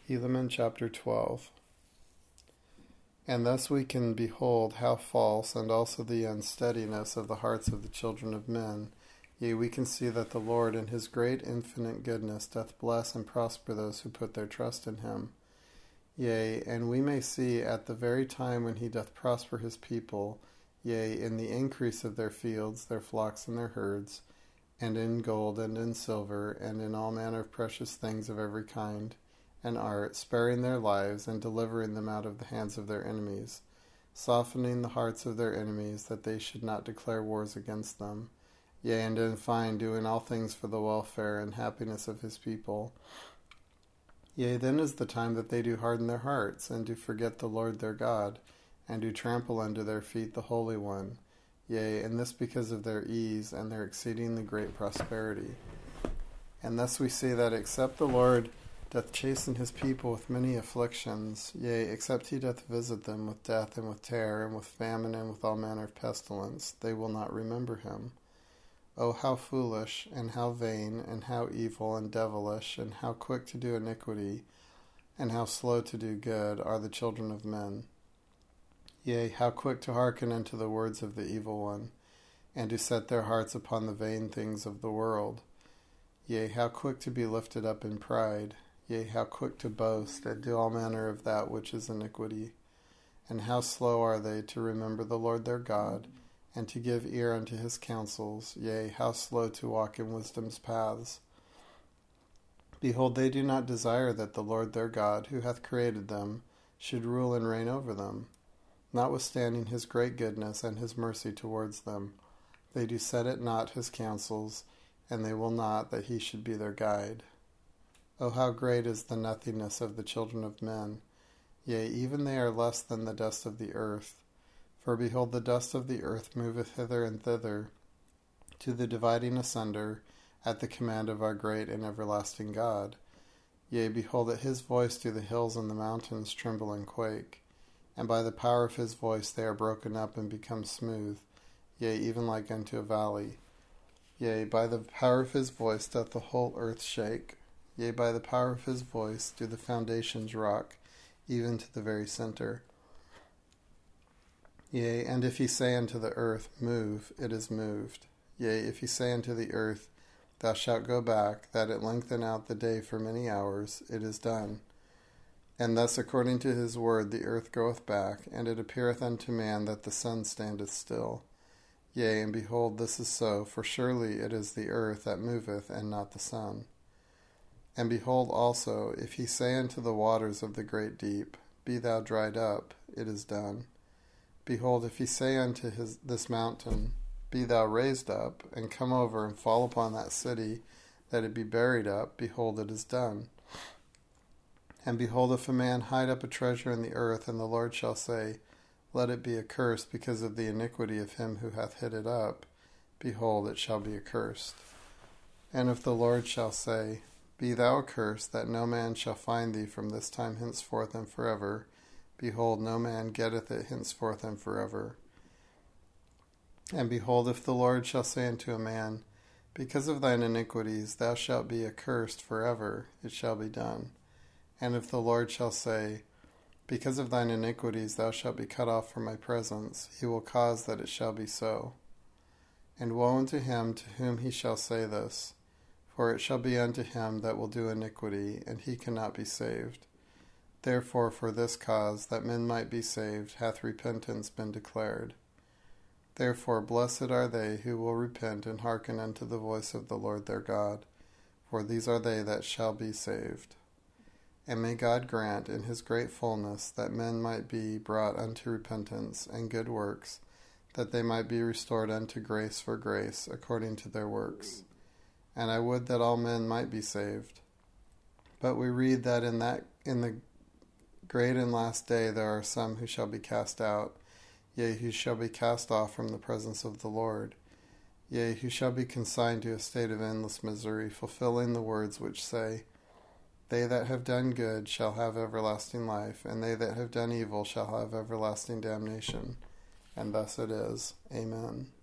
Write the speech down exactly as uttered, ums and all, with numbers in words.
Helaman chapter twelve. And thus we can behold how false, and also the unsteadiness of the hearts of the children of men. Yea, we can see that the Lord in his great infinite goodness doth bless and prosper those who put their trust in him. Yea, and we may see at the very time when he doth prosper his people, yea, in the increase of their fields, their flocks, and their herds, and in gold, and in silver, and in all manner of precious things of every kind, and art, sparing their lives, and delivering them out of the hands of their enemies, softening the hearts of their enemies, that they should not declare wars against them. Yea, and in fine, doing all things for the welfare and happiness of his people. Yea, then is the time that they do harden their hearts, and do forget the Lord their God, and do trample under their feet the Holy One. Yea, and this because of their ease, and their exceedingly great prosperity. And thus we see that except the Lord doth chasten his people with many afflictions, yea, except he doth visit them with death, and with terror, and with famine, and with all manner of pestilence, they will not remember him. O how foolish, and how vain, and how evil, and devilish, and how quick to do iniquity, and how slow to do good are the children of men. Yea, how quick to hearken unto the words of the evil one, and to set their hearts upon the vain things of the world. Yea, how quick to be lifted up in pride. Yea, how quick to boast, and do all manner of that which is iniquity. And how slow are they to remember the Lord their God, and to give ear unto his counsels. Yea, how slow to walk in wisdom's paths. Behold, they do not desire that the Lord their God, who hath created them, should rule and reign over them. Notwithstanding his great goodness and his mercy towards them, they do set at naught his counsels, and they will not that he should be their guide. O how great is the nothingness of the children of men! Yea, even they are less than the dust of the earth. For behold, the dust of the earth moveth hither and thither, to the dividing asunder, at the command of our great and everlasting God. Yea, behold, at his voice do the hills and the mountains tremble and quake. And by the power of his voice they are broken up and become smooth, yea, even like unto a valley. Yea, by the power of his voice doth the whole earth shake. Yea, by the power of his voice do the foundations rock, even to the very center. Yea, and if he say unto the earth, Move, it is moved. Yea, if he say unto the earth, Thou shalt go back, that it lengthen out the day for many hours, it is done. And thus according to his word the earth goeth back, and it appeareth unto man that the sun standeth still. Yea, and behold, this is so, for surely it is the earth that moveth, and not the sun. And behold also, if he say unto the waters of the great deep, Be thou dried up, it is done. Behold, if he say unto his, this mountain, Be thou raised up, and come over and fall upon that city, that it be buried up, behold, it is done. And behold, if a man hide up a treasure in the earth, and the Lord shall say, Let it be accursed because of the iniquity of him who hath hid it up, behold, it shall be accursed. And if the Lord shall say, Be thou accursed, that no man shall find thee from this time henceforth and forever, behold, no man getteth it henceforth and forever. And behold, if the Lord shall say unto a man, Because of thine iniquities thou shalt be accursed forever, it shall be done. And if the Lord shall say, Because of thine iniquities thou shalt be cut off from my presence, he will cause that it shall be so. And woe unto him to whom he shall say this, for it shall be unto him that will do iniquity, and he cannot be saved. Therefore for this cause, that men might be saved, hath repentance been declared. Therefore blessed are they who will repent and hearken unto the voice of the Lord their God, for these are they that shall be saved. And may God grant in his great fullness that men might be brought unto repentance and good works, that they might be restored unto grace for grace, according to their works. And I would that all men might be saved. But we read that in that in the great and last day there are some who shall be cast out, yea, who shall be cast off from the presence of the Lord, yea, who shall be consigned to a state of endless misery, fulfilling the words which say, They that have done good shall have everlasting life, and they that have done evil shall have everlasting damnation. And thus it is. Amen.